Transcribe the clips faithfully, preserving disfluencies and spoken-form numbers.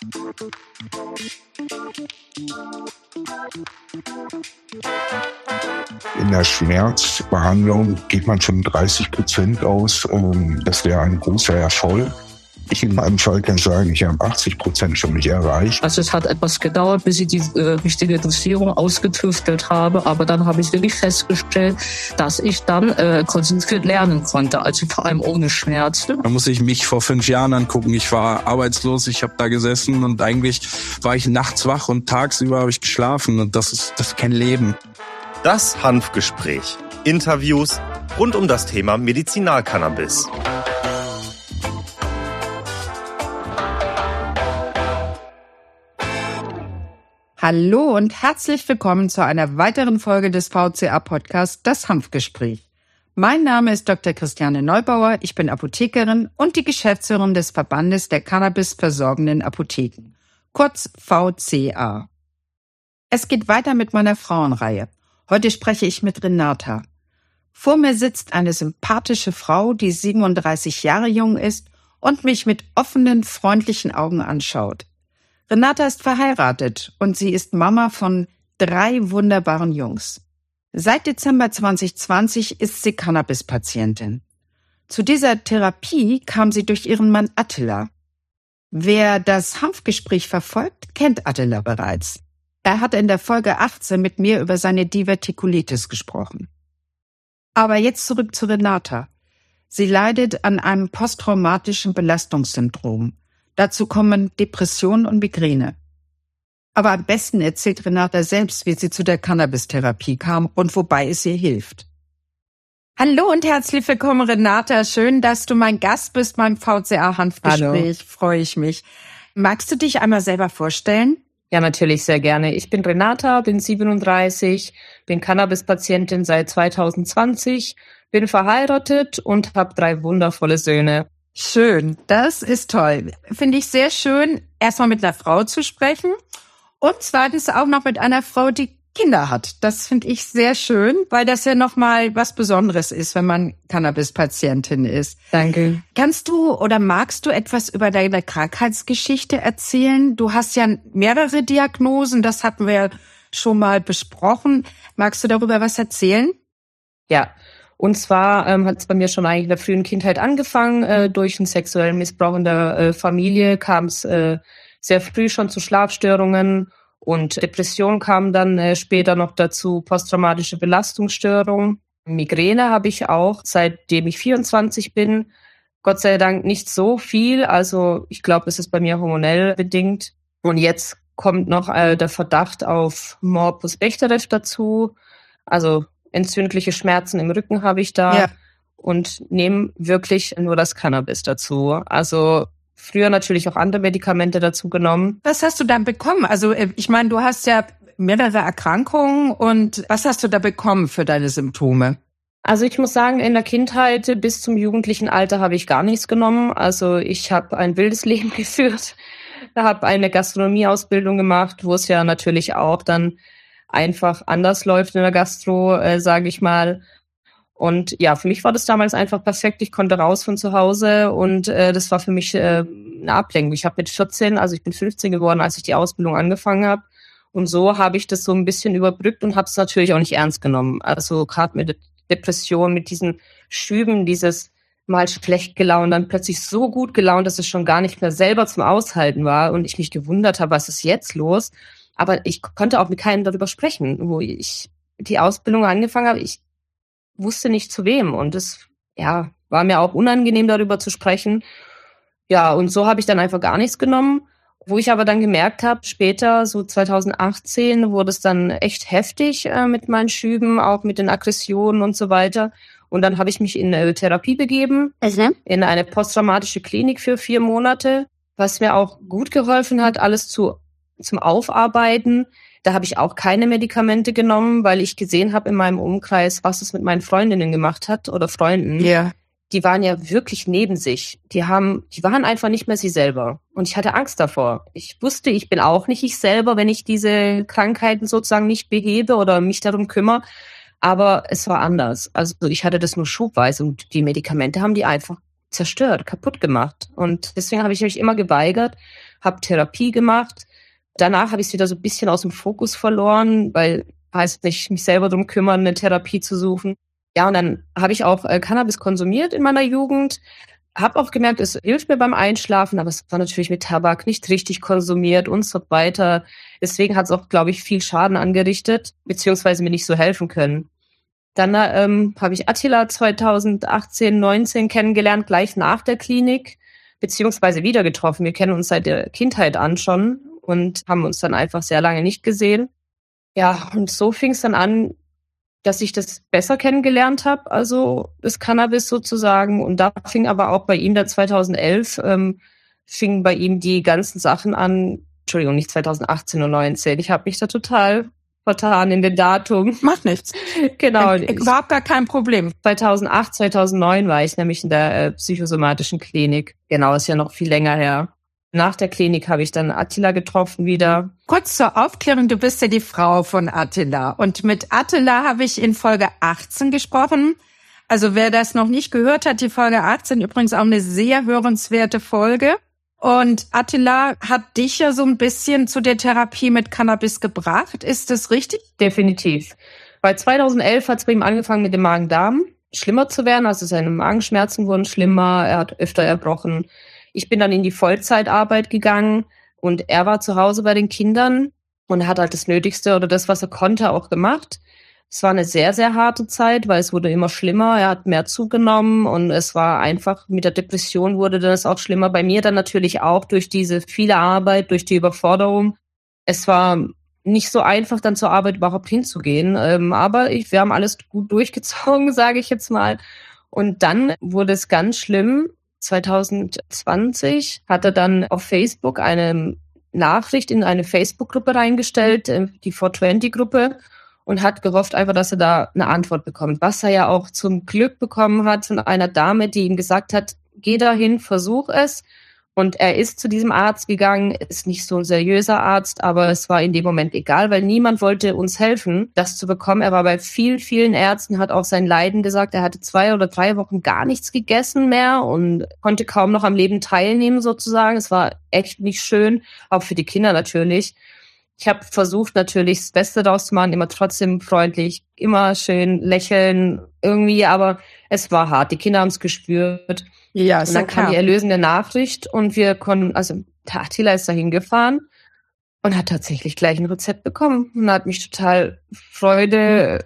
In der Schmerzbehandlung geht man von dreißig Prozent aus. Das wäre ein großer Erfolg. Ich in meinem Fall kann sagen, ich habe achtzig Prozent schon nicht erreicht. Also es hat etwas gedauert, bis ich die äh, richtige Dosierung ausgetüftelt habe. Aber dann habe ich wirklich festgestellt, dass ich dann äh, konzentriert lernen konnte. Also vor allem ohne Schmerzen. Da muss ich mich vor fünf Jahren angucken. Ich war arbeitslos, ich habe da gesessen und eigentlich war ich nachts wach und tagsüber habe ich geschlafen. Und das ist, das ist kein Leben. Das Hanfgespräch. Interviews rund um das Thema Medizinalcannabis. Hallo und herzlich willkommen zu einer weiteren Folge des V C A-Podcasts Das Hanfgespräch. Mein Name ist Doktor Christiane Neubauer, ich bin Apothekerin und die Geschäftsführerin des Verbandes der Cannabis-versorgenden Apotheken, kurz V C A. Es geht weiter mit meiner Frauenreihe. Heute spreche ich mit Renata. Vor mir sitzt eine sympathische Frau, die siebenunddreißig Jahre jung ist und mich mit offenen, freundlichen Augen anschaut. Renata ist verheiratet und sie ist Mama von drei wunderbaren Jungs. Seit Dezember zwanzig zwanzig ist sie Cannabis-Patientin. Zu dieser Therapie kam sie durch ihren Mann Attila. Wer das Hanfgespräch verfolgt, kennt Attila bereits. Er hat in der Folge achtzehn mit mir über seine Divertikulitis gesprochen. Aber jetzt zurück zu Renata. Sie leidet an einem posttraumatischen Belastungssyndrom. Dazu kommen Depressionen und Migräne. Aber am besten erzählt Renata selbst, wie sie zu der Cannabis-Therapie kam und wobei es ihr hilft. Hallo und herzlich willkommen, Renata. Schön, dass du mein Gast bist beim V C A-Hanfgespräch. Freue ich mich. Magst du dich einmal selber vorstellen? Ja, natürlich, sehr gerne. Ich bin Renata, bin siebenunddreißig, bin Cannabis-Patientin seit zwanzig zwanzig, bin verheiratet und habe drei wundervolle Söhne. Schön, das ist toll. Finde ich sehr schön, erstmal mit einer Frau zu sprechen und zweitens auch noch mit einer Frau, die Kinder hat. Das finde ich sehr schön, weil das ja nochmal was Besonderes ist, wenn man Cannabis-Patientin ist. Danke. Kannst du oder magst du etwas über deine Krankheitsgeschichte erzählen? Du hast ja mehrere Diagnosen, das hatten wir ja schon mal besprochen. Magst du darüber was erzählen? Ja. Und zwar ähm, hat es bei mir schon eigentlich in der frühen Kindheit angefangen. Äh, durch einen sexuellen Missbrauch in der äh, Familie kam es äh, sehr früh schon zu Schlafstörungen und Depression kam dann äh, später noch dazu, posttraumatische Belastungsstörung. Migräne habe ich auch, seitdem ich vierundzwanzig bin. Gott sei Dank nicht so viel, also ich glaube, es ist bei mir hormonell bedingt. Und jetzt kommt noch äh, der Verdacht auf Morbus Bechterew dazu, also entzündliche Schmerzen im Rücken habe ich da ja. Und nehme wirklich nur das Cannabis dazu. Also früher natürlich auch andere Medikamente dazu genommen. Was hast du dann bekommen? Also ich meine, du hast ja mehrere Erkrankungen und was hast du da bekommen für deine Symptome? Also ich muss sagen, in der Kindheit bis zum jugendlichen Alter habe ich gar nichts genommen. Also ich habe ein wildes Leben geführt. Da habe eine Gastronomieausbildung gemacht, wo es ja natürlich auch dann einfach anders läuft in der Gastro, äh, sage ich mal. Und ja, für mich war das damals einfach perfekt. Ich konnte raus von zu Hause und äh, das war für mich äh, eine Ablenkung. Ich habe mit vierzehn, also ich bin fünfzehn geworden, als ich die Ausbildung angefangen habe. Und so habe ich das so ein bisschen überbrückt und habe es natürlich auch nicht ernst genommen. Also gerade mit Depression, mit diesen Schüben, dieses mal schlecht gelaunt, dann plötzlich so gut gelaunt, dass es schon gar nicht mehr selber zum Aushalten war und ich mich gewundert habe, was ist jetzt los? Aber ich konnte auch mit keinem darüber sprechen, wo ich die Ausbildung angefangen habe. Ich wusste nicht zu wem und es ja, war mir auch unangenehm, darüber zu sprechen. Ja, und so habe ich dann einfach gar nichts genommen. Wo ich aber dann gemerkt habe, später, so zwanzig achtzehn, wurde es dann echt heftig äh, mit meinen Schüben, auch mit den Aggressionen und so weiter. Und dann habe ich mich in eine Therapie begeben, also? in eine posttraumatische Klinik für vier Monate, was mir auch gut geholfen hat, alles zu zum Aufarbeiten. Da habe ich auch keine Medikamente genommen, weil ich gesehen habe in meinem Umkreis, was es mit meinen Freundinnen gemacht hat oder Freunden. Ja. Die waren ja wirklich neben sich. Die haben, die waren einfach nicht mehr sie selber. Und ich hatte Angst davor. Ich wusste, ich bin auch nicht ich selber, wenn ich diese Krankheiten sozusagen nicht behebe oder mich darum kümmere. Aber es war anders. Also ich hatte das nur schubweise und die Medikamente haben die einfach zerstört, kaputt gemacht. Und deswegen habe ich mich immer geweigert, habe Therapie gemacht. Danach habe ich es wieder so ein bisschen aus dem Fokus verloren, weil heißt nicht, mich selber drum kümmern, eine Therapie zu suchen. Ja, und dann habe ich auch äh, Cannabis konsumiert in meiner Jugend. Habe auch gemerkt, es hilft mir beim Einschlafen, aber es war natürlich mit Tabak nicht richtig konsumiert und so weiter. Deswegen hat es auch, glaube ich, viel Schaden angerichtet, beziehungsweise mir nicht so helfen können. Dann ähm, habe ich Attila zweitausendachtzehn, neunzehn kennengelernt, gleich nach der Klinik, beziehungsweise wieder getroffen. Wir kennen uns seit der Kindheit an schon und haben uns dann einfach sehr lange nicht gesehen. Ja, und so fing es dann an, dass ich das besser kennengelernt habe, also das Cannabis sozusagen. Und da fing aber auch bei ihm dann zweitausendelf, ähm, fingen bei ihm die ganzen Sachen an, Entschuldigung, nicht zweitausendachtzehn und neunzehn, ich habe mich da total vertan in den Datum. Macht nichts. Genau. Äh, überhaupt gar kein Problem. zweitausendacht, zweitausendneun war ich nämlich in der äh, psychosomatischen Klinik. Genau, ist ja noch viel länger her. Nach der Klinik habe ich dann Attila getroffen wieder. Kurz zur Aufklärung, du bist ja die Frau von Attila. Und mit Attila habe ich in Folge achtzehn gesprochen. Also wer das noch nicht gehört hat, die Folge achtzehn, übrigens auch eine sehr hörenswerte Folge. Und Attila hat dich ja so ein bisschen zu der Therapie mit Cannabis gebracht. Ist das richtig? Definitiv. Bei zweitausendelf hat es bei ihm angefangen mit dem Magen-Darm schlimmer zu werden. Also seine Magenschmerzen wurden schlimmer, er hat öfter erbrochen. Ich bin dann in die Vollzeitarbeit gegangen und er war zu Hause bei den Kindern und hat halt das Nötigste oder das, was er konnte, auch gemacht. Es war eine sehr, sehr harte Zeit, weil es wurde immer schlimmer. Er hat mehr zugenommen und es war einfach, mit der Depression wurde dann es auch schlimmer. Bei mir dann natürlich auch durch diese viele Arbeit, durch die Überforderung. Es war nicht so einfach, dann zur Arbeit überhaupt hinzugehen. Ähm, aber ich, wir haben alles gut durchgezogen, sage ich jetzt mal. Und dann wurde es ganz schlimm. zweitausendzwanzig hat er dann auf Facebook eine Nachricht in eine Facebook-Gruppe reingestellt, die four twenty-Gruppe, und hat gehofft einfach, dass er da eine Antwort bekommt. Was er ja auch zum Glück bekommen hat von einer Dame, die ihm gesagt hat, geh dahin, versuch es. Und er ist zu diesem Arzt gegangen, ist nicht so ein seriöser Arzt, aber es war in dem Moment egal, weil niemand wollte uns helfen, das zu bekommen. Er war bei vielen, vielen Ärzten, hat auch sein Leiden gesagt. Er hatte zwei oder drei Wochen gar nichts gegessen mehr und konnte kaum noch am Leben teilnehmen sozusagen. Es war echt nicht schön, auch für die Kinder natürlich. Ich habe versucht natürlich das Beste daraus zu machen, immer trotzdem freundlich, immer schön lächeln irgendwie, aber es war hart. Die Kinder haben es gespürt. Ja, und dann kam die erlösende Nachricht und wir konnten, also der Attila ist da hingefahren und hat tatsächlich gleich ein Rezept bekommen und hat mich total Freude,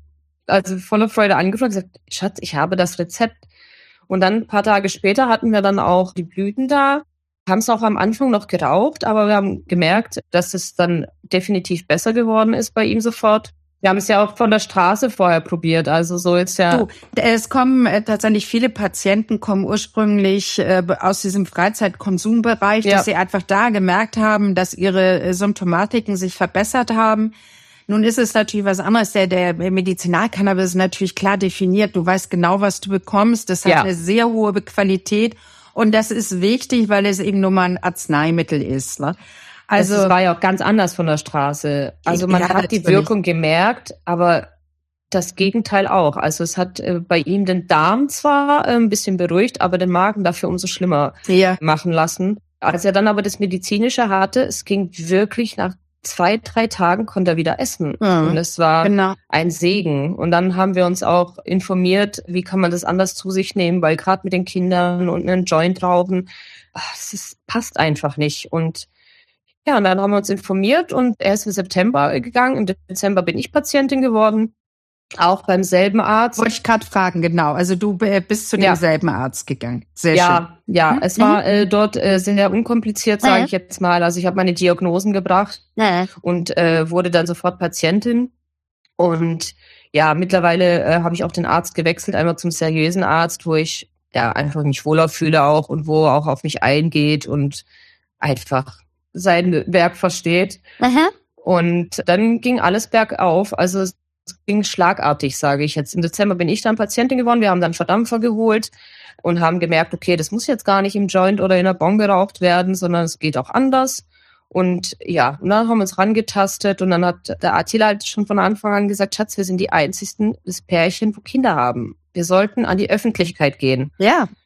also voller Freude angefragt und gesagt, Schatz, ich habe das Rezept. Und dann ein paar Tage später hatten wir dann auch die Blüten da, haben es auch am Anfang noch geraucht, aber wir haben gemerkt, dass es dann definitiv besser geworden ist bei ihm sofort. Wir haben es ja auch von der Straße vorher probiert, also so jetzt ja. Du, es kommen äh, tatsächlich viele Patienten, kommen ursprünglich äh, aus diesem Freizeitkonsumbereich, ja, dass sie einfach da gemerkt haben, dass ihre äh, Symptomatiken sich verbessert haben. Nun ist es natürlich was anderes, der, der Medizinalcannabis ist natürlich klar definiert, du weißt genau, was du bekommst, das hat ja eine sehr hohe Qualität und das ist wichtig, weil es eben nur mal ein Arzneimittel ist, ne? Also es war ja auch ganz anders von der Straße. Also man ja, hat die Wirkung gemerkt, aber das Gegenteil auch. Also es hat äh, bei ihm den Darm zwar äh, ein bisschen beruhigt, aber den Magen dafür umso schlimmer ja machen lassen. Als er dann aber das Medizinische hatte, es ging wirklich nach zwei, drei Tagen konnte er wieder essen. Mhm. Und es war genau ein Segen. Und dann haben wir uns auch informiert, wie kann man das anders zu sich nehmen, weil gerade mit den Kindern und einen Joint rauchen, ach, das ist, passt einfach nicht. Und ja, und dann haben wir uns informiert und er ist im September gegangen. Im Dezember bin ich Patientin geworden, auch beim selben Arzt. Wollte ich gerade fragen, genau. Also du bist zu ja demselben Arzt gegangen. Sehr ja, schön. Ja, mhm. es war äh, dort äh, sehr unkompliziert, sage mhm. ich jetzt mal. Also ich habe meine Diagnosen gebracht mhm. und äh, wurde dann sofort Patientin. Und ja, mittlerweile äh, habe ich auch den Arzt gewechselt, einmal zum seriösen Arzt, wo ich ja einfach mich wohler fühle auch und wo auch auf mich eingeht und einfach sein Werk versteht. Aha. Und dann ging alles bergauf. Also es ging schlagartig, sage ich jetzt. Im Dezember bin ich dann Patientin geworden. Wir haben dann Verdampfer geholt und haben gemerkt, okay, das muss jetzt gar nicht im Joint oder in der Bon geraucht werden, sondern es geht auch anders. Und ja, und dann haben wir uns rangetastet und dann hat der Attila halt schon von Anfang an gesagt, Schatz, wir sind die einzigsten, das Pärchen, wo Kinder haben. Wir sollten an die Öffentlichkeit gehen. Ja.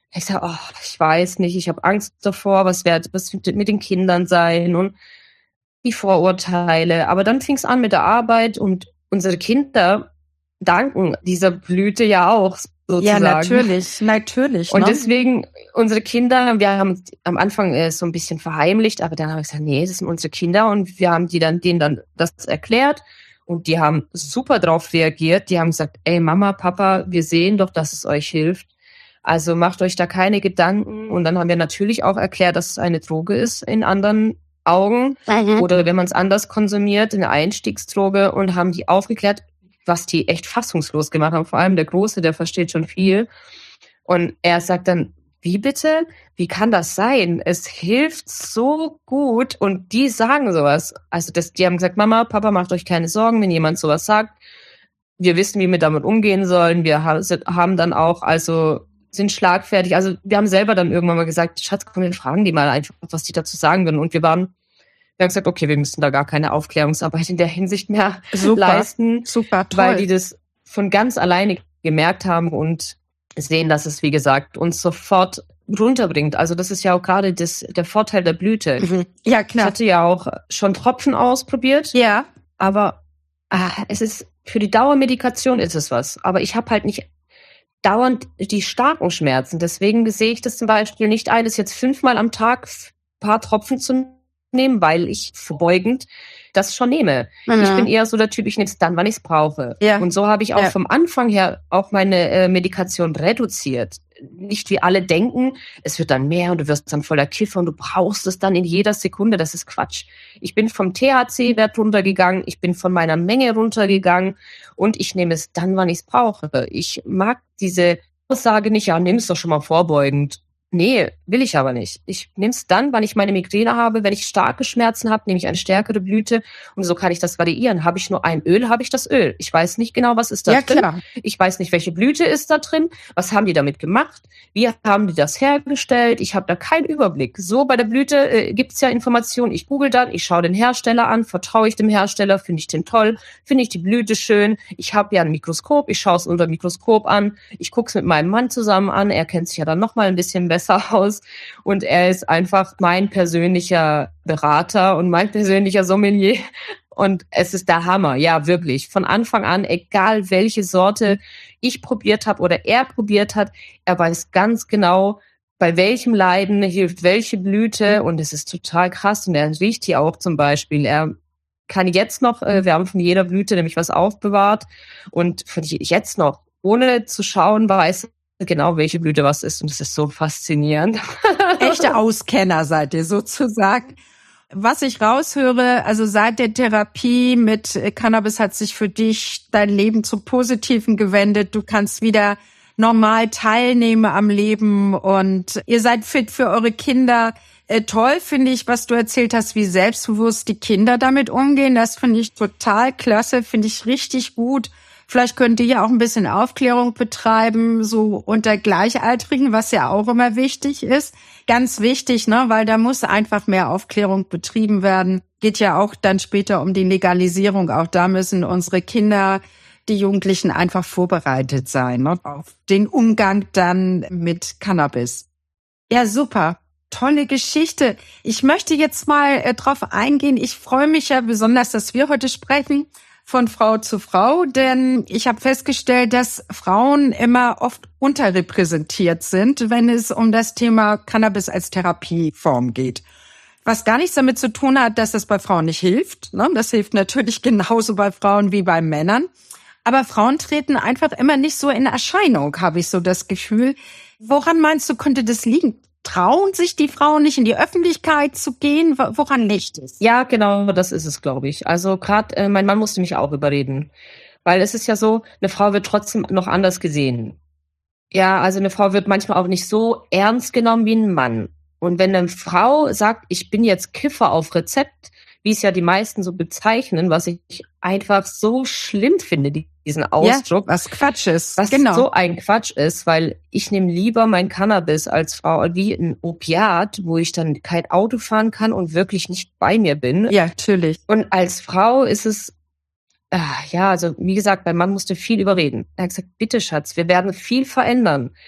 Ich sage, oh, ich weiß nicht, ich habe Angst davor, was wird was wird mit den Kindern sein und die Vorurteile. Aber dann fing es an mit der Arbeit und unsere Kinder danken dieser Blüte ja auch sozusagen. Ja, natürlich, natürlich. Und ne? deswegen, unsere Kinder, wir haben am Anfang äh, so ein bisschen verheimlicht, aber dann habe ich gesagt, nee, das sind unsere Kinder und wir haben die dann, denen dann das erklärt und die haben super drauf reagiert. Die haben gesagt, ey Mama, Papa, wir sehen doch, dass es euch hilft. Also macht euch da keine Gedanken. Und dann haben wir natürlich auch erklärt, dass es eine Droge ist in anderen Augen mhm. oder wenn man es anders konsumiert, eine Einstiegsdroge und haben die aufgeklärt, was die echt fassungslos gemacht haben. Vor allem der Große, der versteht schon viel. Und er sagt dann, wie bitte? Wie kann das sein? Es hilft so gut und die sagen sowas. Also das, die haben gesagt, Mama, Papa, macht euch keine Sorgen, wenn jemand sowas sagt. Wir wissen, wie wir damit umgehen sollen. Wir haben dann auch, also sind schlagfertig. Also wir haben selber dann irgendwann mal gesagt, Schatz, komm, wir fragen die mal einfach, was die dazu sagen würden. Und wir waren, wir haben gesagt, okay, wir müssen da gar keine Aufklärungsarbeit in der Hinsicht mehr super, leisten. Super, toll. Weil die das von ganz alleine gemerkt haben und sehen, dass es, wie gesagt, uns sofort runterbringt. Also das ist ja auch gerade das, der Vorteil der Blüte. Mhm. Ja, klar. Ich hatte ja auch schon Tropfen ausprobiert. Ja. Aber ah, es ist, für die Dauermedikation ist es was. Aber ich habe halt nicht dauernd die starken Schmerzen. Deswegen sehe ich das zum Beispiel nicht ein, das jetzt fünfmal am Tag ein paar Tropfen zu nehmen, weil ich vorbeugend das schon nehme. Mhm. Ich bin eher so der Typ, ich nehme es dann, wann ich es brauche. Ja. Und so habe ich auch ja. vom Anfang her auch meine äh, Medikation reduziert. Nicht wie alle denken, es wird dann mehr und du wirst dann voller Kiffer und du brauchst es dann in jeder Sekunde. Das ist Quatsch. Ich bin vom T H C-Wert runtergegangen, ich bin von meiner Menge runtergegangen und ich nehme es dann, wann ich es brauche. Ich mag diese Aussage nicht, ja, nimm es doch schon mal vorbeugend. Nee, will ich aber nicht. Ich nehme es dann, wann ich meine Migräne habe. Wenn ich starke Schmerzen habe, nehme ich eine stärkere Blüte und so kann ich das variieren. Habe ich nur ein Öl, habe ich das Öl. Ich weiß nicht genau, was ist da ja, drin. Klar. Ich weiß nicht, welche Blüte ist da drin. Was haben die damit gemacht? Wie haben die das hergestellt? Ich habe da keinen Überblick. So, bei der Blüte äh, gibt es ja Informationen. Ich google dann, ich schaue den Hersteller an. Vertraue ich dem Hersteller? Finde ich den toll? Finde ich die Blüte schön? Ich habe ja ein Mikroskop. Ich schaue es unter dem Mikroskop an. Ich gucke es mit meinem Mann zusammen an. Er kennt sich ja dann noch mal ein bisschen besser aus und er ist einfach mein persönlicher Berater und mein persönlicher Sommelier und es ist der Hammer, ja wirklich. Von Anfang an, egal welche Sorte ich probiert habe oder er probiert hat, er weiß ganz genau, bei welchem Leiden hilft welche Blüte und es ist total krass und er riecht hier auch zum Beispiel, er kann jetzt noch, wir haben von jeder Blüte nämlich was aufbewahrt und von jetzt noch, ohne zu schauen, weiß genau, welche Blüte was ist und es ist so faszinierend. Echte Auskenner seid ihr sozusagen. Was ich raushöre, also seit der Therapie mit Cannabis hat sich für dich dein Leben zum Positiven gewendet. Du kannst wieder normal teilnehmen am Leben und ihr seid fit für eure Kinder. Äh, toll finde ich, was du erzählt hast, wie selbstbewusst die Kinder damit umgehen. Das finde ich total klasse, finde ich richtig gut. Vielleicht könnt ihr ja auch ein bisschen Aufklärung betreiben, so unter Gleichaltrigen, was ja auch immer wichtig ist. Ganz wichtig, ne, weil da muss einfach mehr Aufklärung betrieben werden. Geht ja auch dann später um die Legalisierung. Auch da müssen unsere Kinder, die Jugendlichen einfach vorbereitet sein, ne, auf den Umgang dann mit Cannabis. Ja, super. Tolle Geschichte. Ich möchte jetzt mal äh, drauf eingehen. Ich freue mich ja besonders, dass wir heute sprechen. Von Frau zu Frau, denn ich habe festgestellt, dass Frauen immer oft unterrepräsentiert sind, wenn es um das Thema Cannabis als Therapieform geht. Was gar nichts damit zu tun hat, dass es bei Frauen nicht hilft. Das hilft natürlich genauso bei Frauen wie bei Männern. Aber Frauen treten einfach immer nicht so in Erscheinung, habe ich so das Gefühl. Woran meinst du, könnte das liegen? Trauen sich die Frauen nicht in die Öffentlichkeit zu gehen? Woran liegt es? Ja, genau, das ist es, glaube ich. Also gerade äh, mein Mann musste mich auch überreden. Weil es ist ja so, eine Frau wird trotzdem noch anders gesehen. Ja, also eine Frau wird manchmal auch nicht so ernst genommen wie ein Mann. Und wenn eine Frau sagt, ich bin jetzt Kiffer auf Rezept, wie es ja die meisten so bezeichnen, was ich einfach so schlimm finde, diesen Ausdruck. Ja, was Quatsch ist. Was genau. so ein Quatsch ist, weil ich nehme lieber mein Cannabis als Frau wie ein Opiat, wo ich dann kein Auto fahren kann und wirklich nicht bei mir bin. Ja, natürlich. Und als Frau ist es, äh, ja, also wie gesagt, mein Mann musste viel überreden. Er hat gesagt, bitte Schatz, wir werden viel verändern.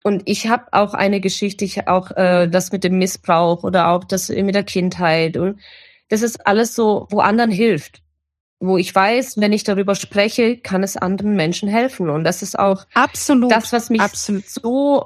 Und ich habe auch eine Geschichte, ich auch äh, das mit dem Missbrauch oder auch das mit der Kindheit. Und das ist alles so, wo anderen hilft. Wo ich weiß, wenn ich darüber spreche, kann es anderen Menschen helfen. Und das ist auch absolut, das, was mich absolut. so,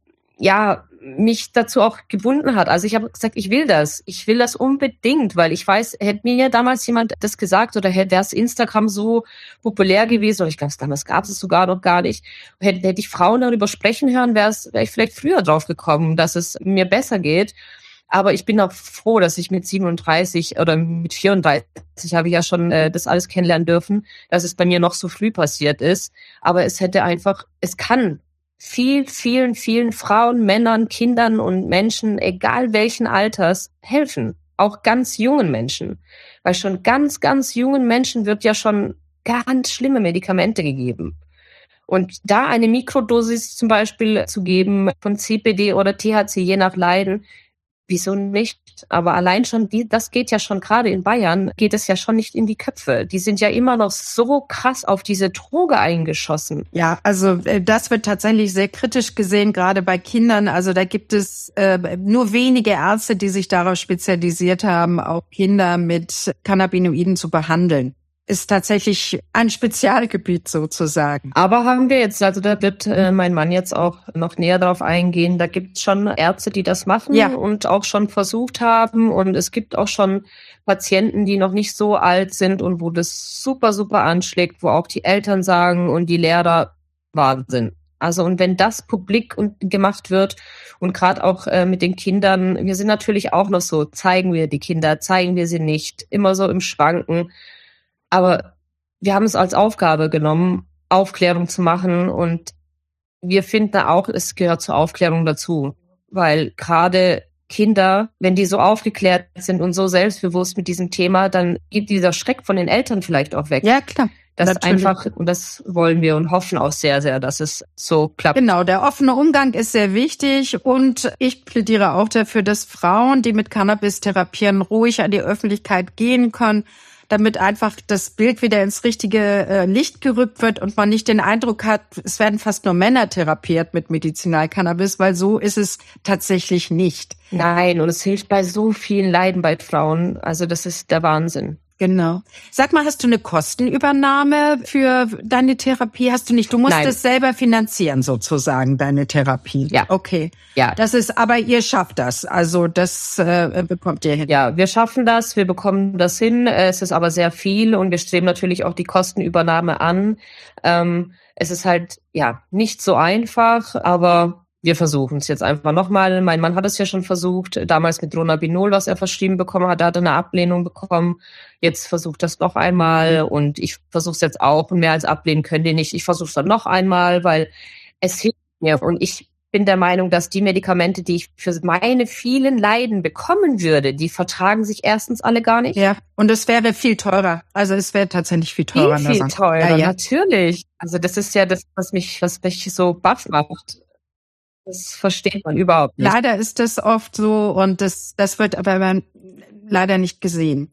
ja, mich dazu auch gebunden hat. Also ich habe gesagt, ich will das. Ich will das unbedingt, weil ich weiß, hätte mir damals jemand das gesagt oder hätte das Instagram so populär gewesen, oder ich glaube, damals gab es sogar noch gar nicht, hätte, hätte ich Frauen darüber sprechen hören, wäre ich vielleicht früher drauf gekommen, dass es mir besser geht. Aber ich bin auch froh, dass ich mit siebenunddreißig oder mit vierunddreißig habe ich ja schon äh, das alles kennenlernen dürfen, dass es bei mir noch so früh passiert ist. Aber es hätte einfach, es kann viel, vielen, vielen Frauen, Männern, Kindern und Menschen, egal welchen Alters, helfen. Auch ganz jungen Menschen. Weil schon ganz, ganz jungen Menschen wird ja schon ganz schlimme Medikamente gegeben. Und da eine Mikrodosis zum Beispiel zu geben von C B D oder T H C, je nach Leiden, wieso nicht? Aber allein schon, die, das geht ja schon, gerade in Bayern, geht es ja schon nicht in die Köpfe. Die sind ja immer noch so krass auf diese Droge eingeschossen. Ja, also das wird tatsächlich sehr kritisch gesehen, gerade bei Kindern. Also da gibt es äh, nur wenige Ärzte, die sich darauf spezialisiert haben, auch Kinder mit Cannabinoiden zu behandeln. Ist tatsächlich ein Spezialgebiet sozusagen. Aber haben wir jetzt, also da wird äh, mein Mann jetzt auch noch näher drauf eingehen, da gibt es schon Ärzte, die das machen, ja, und auch schon versucht haben, und es gibt auch schon Patienten, die noch nicht so alt sind und wo das super, super anschlägt, wo auch die Eltern sagen und die Lehrer, Wahnsinn. Also und wenn das publik und gemacht wird und gerade auch äh, mit den Kindern, wir sind natürlich auch noch so, zeigen wir die Kinder, zeigen wir sie nicht, immer so im Schwanken. Aber wir haben es als Aufgabe genommen, Aufklärung zu machen, und wir finden auch, es gehört zur Aufklärung dazu, weil gerade Kinder, wenn die so aufgeklärt sind und so selbstbewusst mit diesem Thema, dann geht dieser Schreck von den Eltern vielleicht auch weg. Ja, klar. Das Natürlich. einfach, und das wollen wir und hoffen auch sehr, sehr, dass es so klappt. Genau, der offene Umgang ist sehr wichtig, und ich plädiere auch dafür, dass Frauen, die mit Cannabis therapieren, ruhig an die Öffentlichkeit gehen können, damit einfach das Bild wieder ins richtige äh, Licht gerückt wird und man nicht den Eindruck hat, es werden fast nur Männer therapiert mit Medizinalcannabis, weil so ist es tatsächlich nicht. Nein, und es hilft bei so vielen Leiden bei Frauen. Also das ist der Wahnsinn. Genau. Sag mal, hast du eine Kostenübernahme für deine Therapie? Hast du nicht? Du musst Nein. es selber finanzieren sozusagen, deine Therapie. Ja. Okay. Ja. Das ist, aber ihr schafft das. Also das äh, bekommt ihr hin. Ja, wir schaffen das, wir bekommen das hin. Es ist aber sehr viel und wir streben natürlich auch die Kostenübernahme an. Ähm, es ist halt, ja, nicht so einfach, aber wir versuchen es jetzt einfach nochmal. Mein Mann hat es ja schon versucht, damals mit Dronabinol, was er verschrieben bekommen hat, da hat er eine Ablehnung bekommen. Jetzt versucht das noch einmal und ich versuche es jetzt auch, und mehr als ablehnen können die nicht. Ich versuche es dann noch einmal, weil es hilft mir, und ich bin der Meinung, dass die Medikamente, die ich für meine vielen Leiden bekommen würde, die vertragen sich erstens alle gar nicht. Ja, und es wäre viel teurer. Also es wäre tatsächlich viel teurer. Viel, viel teurer, ja, ja. Natürlich. Also das ist ja das, was mich, was mich so baff macht. Das versteht man überhaupt nicht. Leider ist das oft so, und das, das wird aber leider nicht gesehen.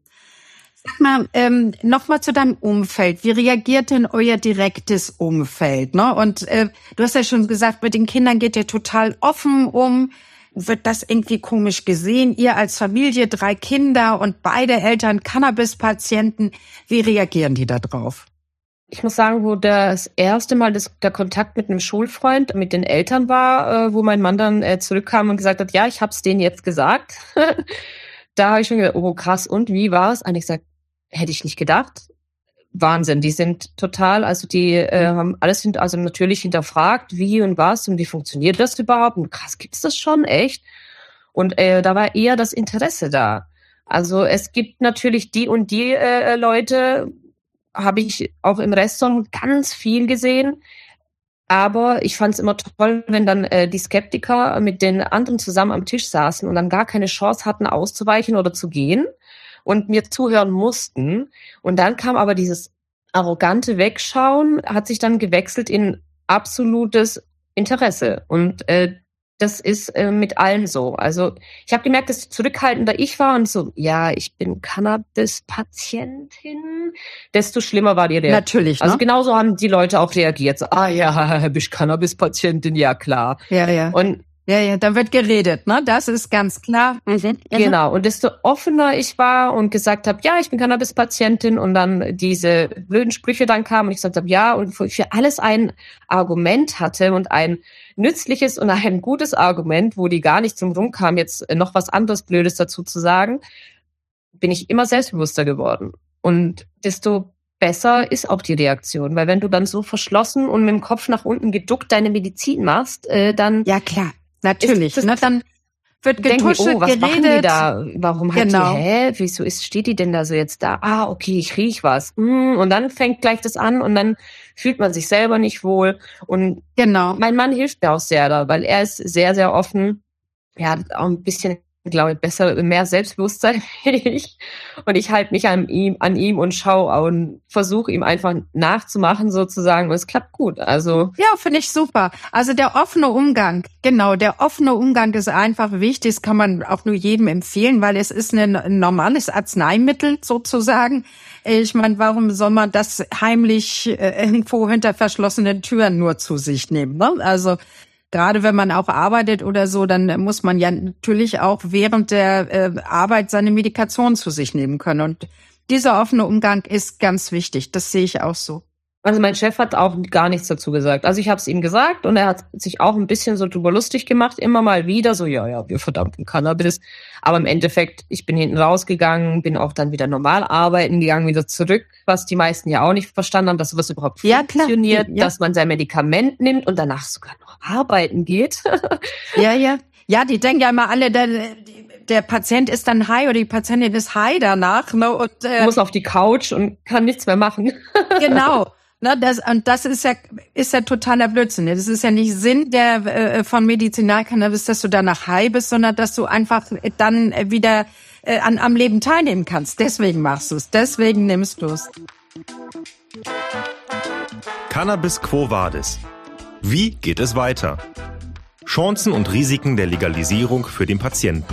Sag mal, ähm, nochmal zu deinem Umfeld. Wie reagiert denn euer direktes Umfeld? Ne? Und äh, du hast ja schon gesagt, mit den Kindern geht ihr total offen um. Wird das irgendwie komisch gesehen? Ihr als Familie, drei Kinder und beide Eltern Cannabis-Patienten. Wie reagieren die da drauf? Ich muss sagen, wo das erste Mal das, der Kontakt mit einem Schulfreund, mit den Eltern war, äh, wo mein Mann dann äh, zurückkam und gesagt hat, ja, ich hab's denen jetzt gesagt. Da habe ich schon gedacht, oh krass, und wie war's? Eigentlich gesagt, hätte ich nicht gedacht. Wahnsinn, die sind total, also die äh, haben alles hin, also natürlich hinterfragt, wie und was und wie funktioniert das überhaupt? Und krass, gibt's das schon, echt? Und äh, da war eher das Interesse da. Also es gibt natürlich die und die äh, Leute, habe ich auch im Restaurant ganz viel gesehen. Aber ich fand es immer toll, wenn dann äh, die Skeptiker mit den anderen zusammen am Tisch saßen und dann gar keine Chance hatten, auszuweichen oder zu gehen und mir zuhören mussten. Und dann kam aber dieses arrogante Wegschauen, hat sich dann gewechselt in absolutes Interesse. Und äh, das ist äh, mit allen so. Also ich habe gemerkt, dass zurückhaltender ich war und so, ja, ich bin Cannabis-Patientin, desto schlimmer war die Reaktion. Natürlich, ne? Also genauso haben die Leute auch reagiert. So, ah ja, bist ich Cannabis-Patientin? Ja, klar. Ja, ja. Und Ja, ja, da wird geredet, ne? Das ist ganz klar. Mhm. Genau. Und desto offener ich war und gesagt habe, ja, ich bin Cannabis-Patientin und dann diese blöden Sprüche dann kamen und ich gesagt habe, ja, und für alles ein Argument hatte und ein nützliches und ein gutes Argument, wo die gar nicht zum Rum kam, jetzt noch was anderes Blödes dazu zu sagen, bin ich immer selbstbewusster geworden. Und desto besser ist auch die Reaktion, weil wenn du dann so verschlossen und mit dem Kopf nach unten geduckt deine Medizin machst, äh, dann... Ja, klar. Natürlich, das, ne? Dann wird getuschelt, oh, was geredet. machen die da? Warum hat Genau. die, hä? Wieso ist, steht die denn da so jetzt da? Ah, okay, ich riech was. Und dann fängt gleich das an und dann fühlt man sich selber nicht wohl. Und genau. Mein Mann hilft mir auch sehr da, weil er ist sehr, sehr offen. Er hat auch ein bisschen, glaube ich, besser, mehr Selbstbewusstsein wie ich. Und ich halte mich an ihm, an ihm und schaue und versuche ihm einfach nachzumachen sozusagen. Und es klappt gut. Also ja, finde ich super. Also der offene Umgang, genau, der offene Umgang ist einfach wichtig. Das kann man auch nur jedem empfehlen, weil es ist ein, ein normales Arzneimittel sozusagen. Ich meine, warum soll man das heimlich äh, irgendwo hinter verschlossenen Türen nur zu sich nehmen? Ne? Also gerade wenn man auch arbeitet oder so, dann muss man ja natürlich auch während der äh, Arbeit seine Medikation zu sich nehmen können. Und dieser offene Umgang ist ganz wichtig. Das sehe ich auch so. Also mein Chef hat auch gar nichts dazu gesagt. Also ich habe es ihm gesagt und er hat sich auch ein bisschen so drüber lustig gemacht, immer mal wieder so, ja, ja, wir verdammten Cannabis. Aber im Endeffekt, ich bin hinten rausgegangen, bin auch dann wieder normal arbeiten gegangen, wieder zurück, was die meisten ja auch nicht verstanden haben, dass sowas überhaupt ja, funktioniert, klar. Ja. dass man sein Medikament nimmt und danach sogar noch arbeiten geht. Ja, ja. Ja, die denken ja immer alle, der, der Patient ist dann high oder die Patientin ist high danach. Ne, und äh, muss auf die Couch und kann nichts mehr machen. Genau. Ne, das, und das ist ja, ist ja totaler Blödsinn. Das ist ja nicht Sinn der, äh, von Medizinalcannabis, dass du danach high bist, sondern dass du einfach dann wieder äh, an, am Leben teilnehmen kannst. Deswegen machst du es. Deswegen nimmst du es. Cannabis Quo Vadis. Wie geht es weiter? Chancen und Risiken der Legalisierung für den Patienten.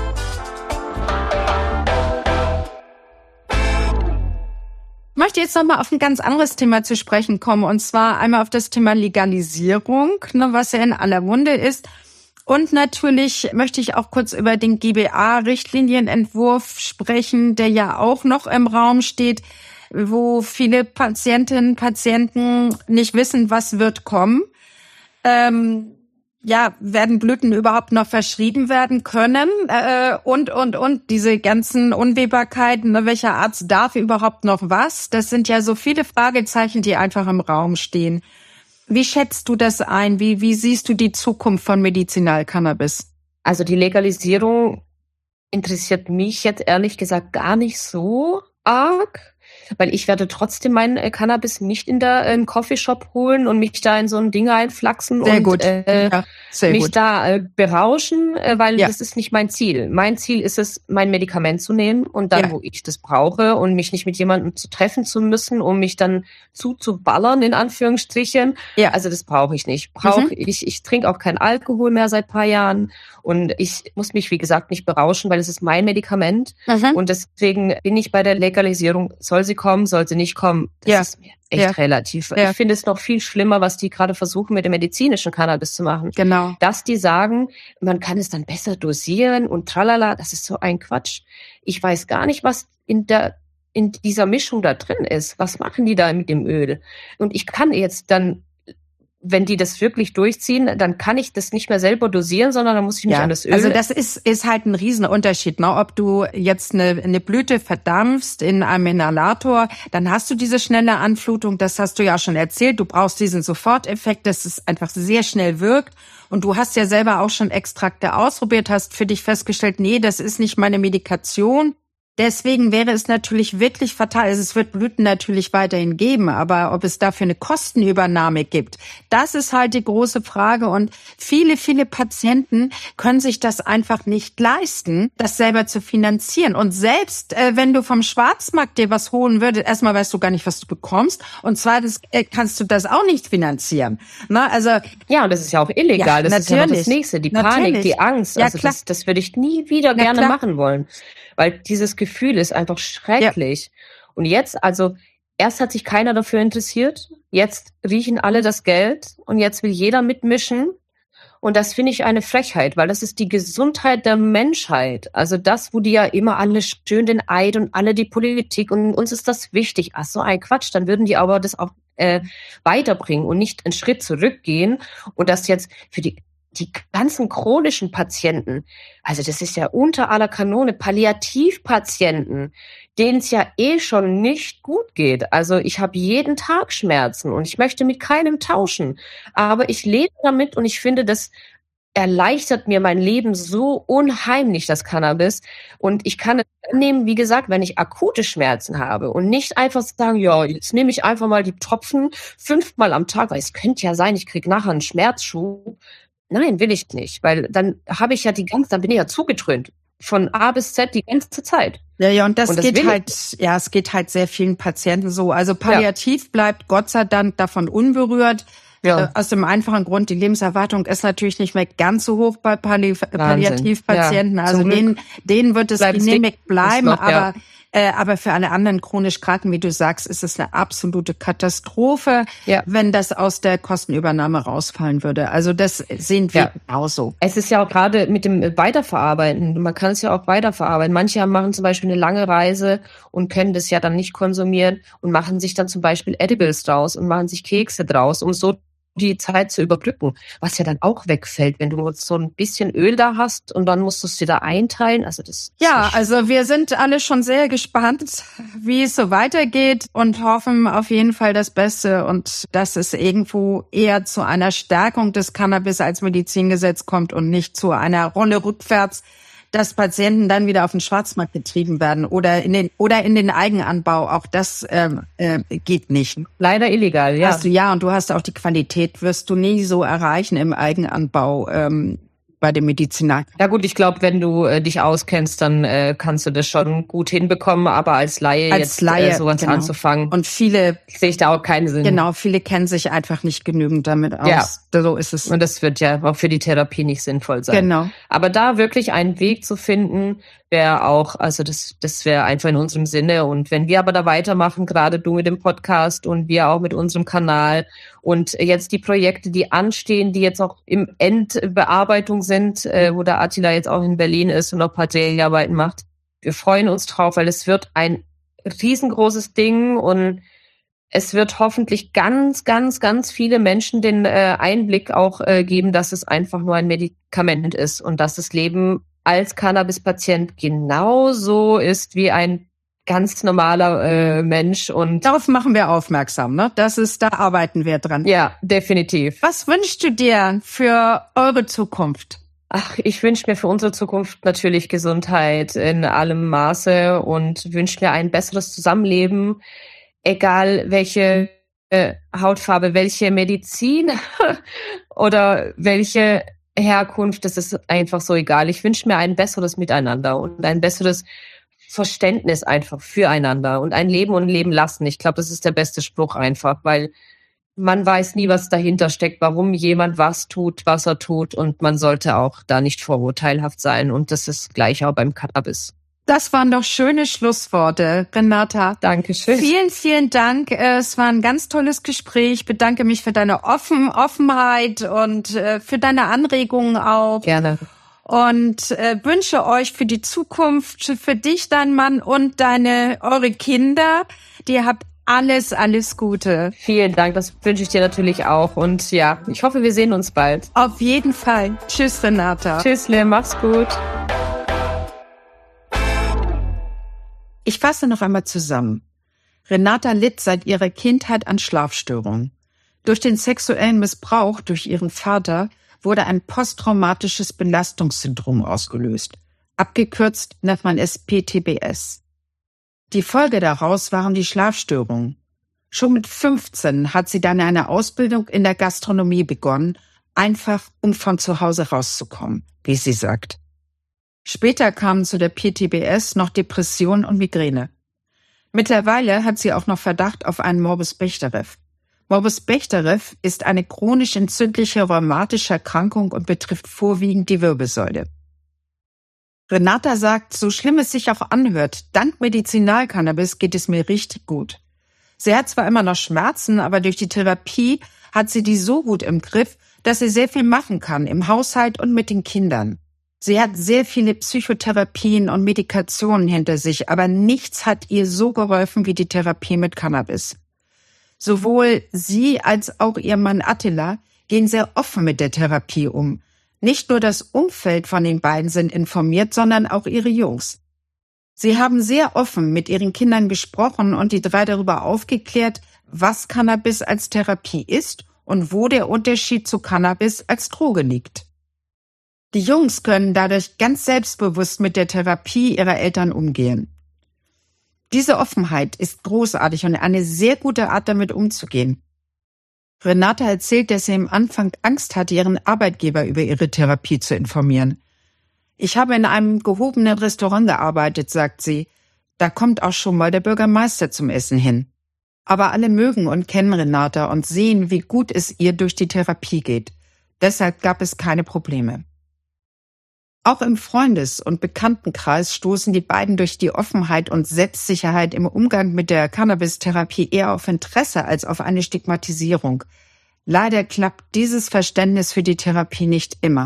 Ich möchte jetzt nochmal auf ein ganz anderes Thema zu sprechen kommen, und zwar einmal auf das Thema Legalisierung, ne, was ja in aller Munde ist. Und natürlich möchte ich auch kurz über den G B A-Richtlinienentwurf sprechen, der ja auch noch im Raum steht, wo viele Patientinnen, Patienten nicht wissen, was wird kommen. Ähm, ja, werden Blüten überhaupt noch verschrieben werden können äh, und, und, und diese ganzen Unwägbarkeiten, ne, welcher Arzt darf überhaupt noch was? Das sind ja so viele Fragezeichen, die einfach im Raum stehen. Wie schätzt du das ein? Wie, wie siehst du die Zukunft von Medizinalcannabis? Also die Legalisierung interessiert mich jetzt ehrlich gesagt gar nicht so arg. Weil ich werde trotzdem mein äh, Cannabis nicht in der äh, Coffeeshop holen und mich da in so ein Ding einflachsen sehr und gut. Äh, ja, sehr mich gut. da äh, berauschen, äh, weil ja. das ist nicht mein Ziel. Mein Ziel ist es, mein Medikament zu nehmen und dann, ja. wo ich das brauche und mich nicht mit jemandem zu treffen zu müssen, um mich dann zuzuballern, in Anführungsstrichen. Ja. Also das brauche ich nicht. Brauche mhm. ich, ich trinke auch keinen Alkohol mehr seit paar Jahren und ich muss mich, wie gesagt, nicht berauschen, weil es ist mein Medikament mhm. und deswegen bin ich bei der Legalisierung, soll sie kommen, soll sie nicht kommen, das ja. ist mir echt ja. relativ. Ja. Ich finde es noch viel schlimmer, was die gerade versuchen, mit dem medizinischen Cannabis zu machen. Genau. Dass die sagen, man kann es dann besser dosieren und tralala, das ist so ein Quatsch. Ich weiß gar nicht, was in der in dieser Mischung da drin ist. Was machen die da mit dem Öl? Und ich kann jetzt dann, wenn die das wirklich durchziehen, dann kann ich das nicht mehr selber dosieren, sondern dann muss ich mich ja, an das Öl... Also das ist ist halt ein Riesenunterschied. Ne? Ob du jetzt eine, eine Blüte verdampfst in einem Inhalator, dann hast du diese schnelle Anflutung, das hast du ja schon erzählt. Du brauchst diesen Soforteffekt, dass es einfach sehr schnell wirkt. Und du hast ja selber auch schon Extrakte ausprobiert, hast für dich festgestellt, nee, das ist nicht meine Medikation. Deswegen wäre es natürlich wirklich fatal. Also es wird Blüten natürlich weiterhin geben, aber ob es dafür eine Kostenübernahme gibt, das ist halt die große Frage. Und viele, viele Patienten können sich das einfach nicht leisten, das selber zu finanzieren. Und selbst äh, wenn du vom Schwarzmarkt dir was holen würdest, erstmal weißt du gar nicht, was du bekommst. Und zweitens äh, kannst du das auch nicht finanzieren. Na, also ja, und das ist ja auch illegal. Ja, das ist ja noch das Nächste. Die Panik, natürlich. Die Angst. Also ja, das, das würde ich nie wieder Na, gerne klar. machen wollen. Weil dieses Gefühl ist einfach schrecklich. Ja. Und jetzt, also erst hat sich keiner dafür interessiert, jetzt riechen alle das Geld und jetzt will jeder mitmischen. Und das finde ich eine Frechheit, weil das ist die Gesundheit der Menschheit. Also das, wo die ja immer alle schön den Eid und alle die Politik und uns ist das wichtig. Ach so, ein Quatsch, dann würden die aber das auch äh, weiterbringen und nicht einen Schritt zurückgehen und das jetzt für die Die ganzen chronischen Patienten, also das ist ja unter aller Kanone, Palliativpatienten, denen es ja eh schon nicht gut geht. Also ich habe jeden Tag Schmerzen und ich möchte mit keinem tauschen. Aber ich lebe damit und ich finde, das erleichtert mir mein Leben so unheimlich, das Cannabis. Und ich kann es nehmen, wie gesagt, wenn ich akute Schmerzen habe und nicht einfach sagen, ja, jetzt nehme ich einfach mal die Tropfen fünfmal am Tag, weil es könnte ja sein, ich kriege nachher einen Schmerzschub. Nein, will ich nicht, weil dann habe ich ja die ganze, dann bin ich ja zugetrönt. Von A bis Z die ganze Zeit. Ja, ja, und das, und das geht halt, ja, es geht halt sehr vielen Patienten so. Also Palliativ ja. bleibt Gott sei Dank davon unberührt. Ja. Äh, aus dem einfachen Grund, die Lebenserwartung ist natürlich nicht mehr ganz so hoch bei Palli- Palliativpatienten. Ja. Also denen, denen wird es genehmigt bleiben, noch, aber ja. Äh, aber für alle anderen chronisch Kranken, wie du sagst, ist es eine absolute Katastrophe, ja. wenn das aus der Kostenübernahme rausfallen würde. Also das sehen wir ja. genauso. Es ist ja auch gerade mit dem Weiterverarbeiten, man kann es ja auch weiterverarbeiten. Manche machen zum Beispiel eine lange Reise und können das ja dann nicht konsumieren und machen sich dann zum Beispiel Edibles draus und machen sich Kekse draus, um so die Zeit zu überbrücken, was ja dann auch wegfällt, wenn du so ein bisschen Öl da hast und dann musst du es dir da einteilen. Also das ja, also wir sind alle schon sehr gespannt, wie es so weitergeht und hoffen auf jeden Fall das Beste und dass es irgendwo eher zu einer Stärkung des Cannabis als Medizingesetz kommt und nicht zu einer Rolle rückwärts, dass Patienten dann wieder auf den Schwarzmarkt getrieben werden oder in den oder in den Eigenanbau. Auch das ähm, äh, geht nicht. Leider illegal, ja. Hast du, ja, und du hast auch die Qualität, wirst du nie so erreichen im Eigenanbau ähm, bei dem Medizinal. Ja gut, ich glaube, wenn du äh, dich auskennst, dann äh, kannst du das schon gut hinbekommen, aber als Laie als jetzt Laie, äh, sowas genau. anzufangen, und viele sehe ich da auch keinen Sinn. Genau, viele kennen sich einfach nicht genügend damit aus. Ja. So ist es. Und das wird ja auch für die Therapie nicht sinnvoll sein. Genau. Aber da wirklich einen Weg zu finden, wäre auch, also das, das wäre einfach in unserem Sinne. Und wenn wir aber da weitermachen, gerade du mit dem Podcast und wir auch mit unserem Kanal und jetzt die Projekte, die anstehen, die jetzt auch im Endbearbeitung sind, äh, wo der Attila jetzt auch in Berlin ist und noch Parteiarbeiten macht. Wir freuen uns drauf, weil es wird ein riesengroßes Ding und es wird hoffentlich ganz, ganz, ganz viele Menschen den äh, Einblick auch äh, geben, dass es einfach nur ein Medikament ist und dass das Leben als Cannabis-Patient genauso ist wie ein ganz normaler äh, Mensch. Und darauf machen wir aufmerksam, ne? Das ist, da arbeiten wir dran. Ja, definitiv. Was wünschst du dir für eure Zukunft? Ach, ich wünsche mir für unsere Zukunft natürlich Gesundheit in allem Maße und wünsche mir ein besseres Zusammenleben. Egal welche äh, Hautfarbe, welche Medizin oder welche Herkunft, das ist einfach so egal. Ich wünsche mir ein besseres Miteinander und ein besseres Verständnis einfach füreinander und ein Leben und Leben lassen. Ich glaube, das ist der beste Spruch einfach, weil man weiß nie, was dahinter steckt, warum jemand was tut, was er tut und man sollte auch da nicht vorurteilhaft sein und das ist gleich auch beim Cannabis. Das waren doch schöne Schlussworte, Renata. Dankeschön. Vielen, vielen Dank. Es war ein ganz tolles Gespräch. Ich bedanke mich für deine Offen- Offenheit und für deine Anregungen auch. Gerne. Und äh, wünsche euch für die Zukunft, für dich, dein Mann und deine eure Kinder, dir habt alles, alles Gute. Vielen Dank, das wünsche ich dir natürlich auch. Und ja, ich hoffe, wir sehen uns bald. Auf jeden Fall. Tschüss, Renata. Tschüss, Lea, mach's gut. Ich fasse noch einmal zusammen. Renata litt seit ihrer Kindheit an Schlafstörungen. Durch den sexuellen Missbrauch durch ihren Vater wurde ein posttraumatisches Belastungssyndrom ausgelöst. Abgekürzt nennt man es P T B S. Die Folge daraus waren die Schlafstörungen. Schon mit fünfzehn hat sie dann eine Ausbildung in der Gastronomie begonnen, einfach um von zu Hause rauszukommen, wie sie sagt. Später kamen zu der P T B S noch Depression und Migräne. Mittlerweile hat sie auch noch Verdacht auf einen Morbus Bechterew. Morbus Bechterew ist eine chronisch entzündliche rheumatische Erkrankung und betrifft vorwiegend die Wirbelsäule. Renata sagt, so schlimm es sich auch anhört, dank Medizinalcannabis geht es mir richtig gut. Sie hat zwar immer noch Schmerzen, aber durch die Therapie hat sie die so gut im Griff, dass sie sehr viel machen kann, im Haushalt und mit den Kindern. Sie hat sehr viele Psychotherapien und Medikationen hinter sich, aber nichts hat ihr so geholfen wie die Therapie mit Cannabis. Sowohl sie als auch ihr Mann Attila gehen sehr offen mit der Therapie um. Nicht nur das Umfeld von den beiden sind informiert, sondern auch ihre Jungs. Sie haben sehr offen mit ihren Kindern gesprochen und die drei darüber aufgeklärt, was Cannabis als Therapie ist und wo der Unterschied zu Cannabis als Droge liegt. Die Jungs können dadurch ganz selbstbewusst mit der Therapie ihrer Eltern umgehen. Diese Offenheit ist großartig und eine sehr gute Art, damit umzugehen. Renata erzählt, dass sie am Anfang Angst hatte, ihren Arbeitgeber über ihre Therapie zu informieren. Ich habe in einem gehobenen Restaurant gearbeitet, sagt sie. Da kommt auch schon mal der Bürgermeister zum Essen hin. Aber alle mögen und kennen Renata und sehen, wie gut es ihr durch die Therapie geht. Deshalb gab es keine Probleme. Auch im Freundes- und Bekanntenkreis stoßen die beiden durch die Offenheit und Selbstsicherheit im Umgang mit der Cannabis-Therapie eher auf Interesse als auf eine Stigmatisierung. Leider klappt dieses Verständnis für die Therapie nicht immer.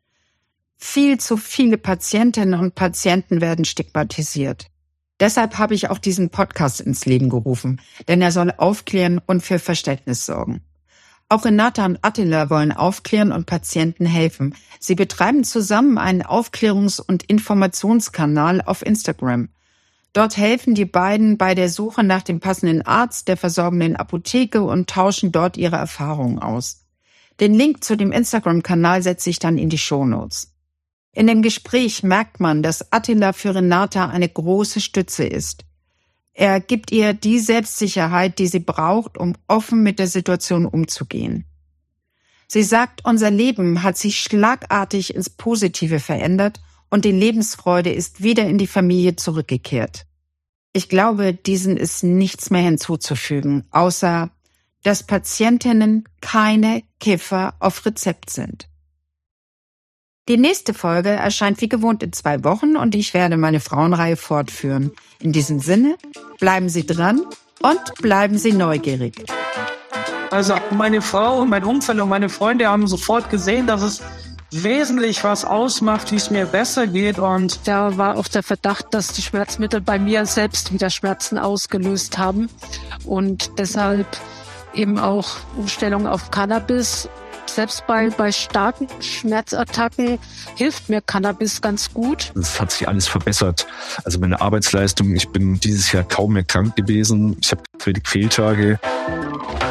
Viel zu viele Patientinnen und Patienten werden stigmatisiert. Deshalb habe ich auch diesen Podcast ins Leben gerufen, denn er soll aufklären und für Verständnis sorgen. Auch Renata und Attila wollen aufklären und Patienten helfen. Sie betreiben zusammen einen Aufklärungs- und Informationskanal auf Instagram. Dort helfen die beiden bei der Suche nach dem passenden Arzt, der versorgenden Apotheke und tauschen dort ihre Erfahrungen aus. Den Link zu dem Instagram-Kanal setze ich dann in die Shownotes. In dem Gespräch merkt man, dass Attila für Renata eine große Stütze ist. Er gibt ihr die Selbstsicherheit, die sie braucht, um offen mit der Situation umzugehen. Sie sagt, unser Leben hat sich schlagartig ins Positive verändert und die Lebensfreude ist wieder in die Familie zurückgekehrt. Ich glaube, diesen ist nichts mehr hinzuzufügen, außer, dass Patientinnen keine Kiffer auf Rezept sind. Die nächste Folge erscheint wie gewohnt in zwei Wochen und ich werde meine Frauenreihe fortführen. In diesem Sinne, bleiben Sie dran und bleiben Sie neugierig. Also meine Frau, mein Umfeld und meine Freunde haben sofort gesehen, dass es wesentlich was ausmacht, wie es mir besser geht. Und da war auch der Verdacht, dass die Schmerzmittel bei mir selbst wieder Schmerzen ausgelöst haben. Und deshalb eben auch Umstellung auf Cannabis. Selbst bei, bei starken Schmerzattacken hilft mir Cannabis ganz gut. Es hat sich alles verbessert. Also meine Arbeitsleistung, ich bin dieses Jahr kaum mehr krank gewesen. Ich habe wenig Fehltage.